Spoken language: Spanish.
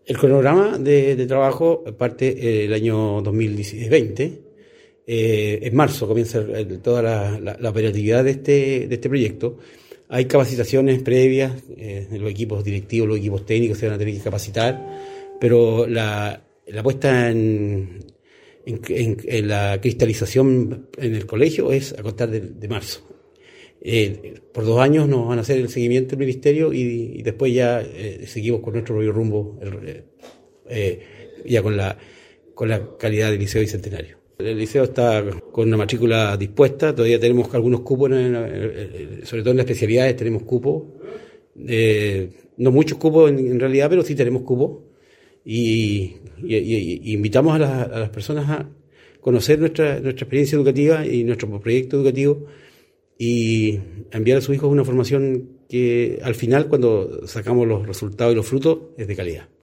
El cronograma de trabajo parte el año 2020. En marzo comienza toda la operatividad de este proyecto. Hay capacitaciones previas, los equipos directivos, los equipos técnicos se van a tener que capacitar, pero la puesta en la cristalización en el colegio es a contar de marzo. Por 2 años nos van a hacer el seguimiento del ministerio y después ya seguimos con nuestro propio rumbo, ya con la calidad del Liceo Bicentenario. El liceo está con una matrícula dispuesta, todavía tenemos algunos cupos, sobre todo en las especialidades tenemos cupos, no muchos cupos en realidad, pero sí tenemos cupos, y invitamos a las personas a conocer nuestra experiencia educativa y nuestro proyecto educativo y a enviar a sus hijos una formación que al final, cuando sacamos los resultados y los frutos, es de calidad.